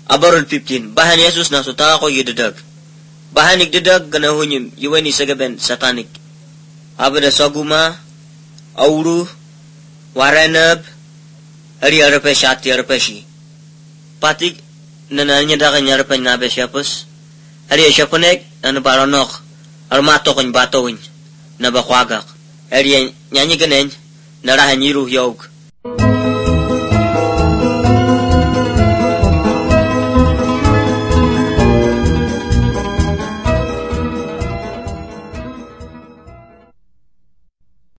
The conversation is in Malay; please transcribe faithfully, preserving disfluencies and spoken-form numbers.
Abarul fifteen. Bahan Yesus na suta ko yudadag. Bahan igdadag ganahunyim yuweni sagaben satanik. Abada saguma, auru, waranab, ari arapesh ati arapeshi. Patik nananya dakan yarapan nabe siapus. Ari siapunek ano baronok, armato kon batowin, nabakwagak. Ari nyanyi ganen, narahan yiruh yog.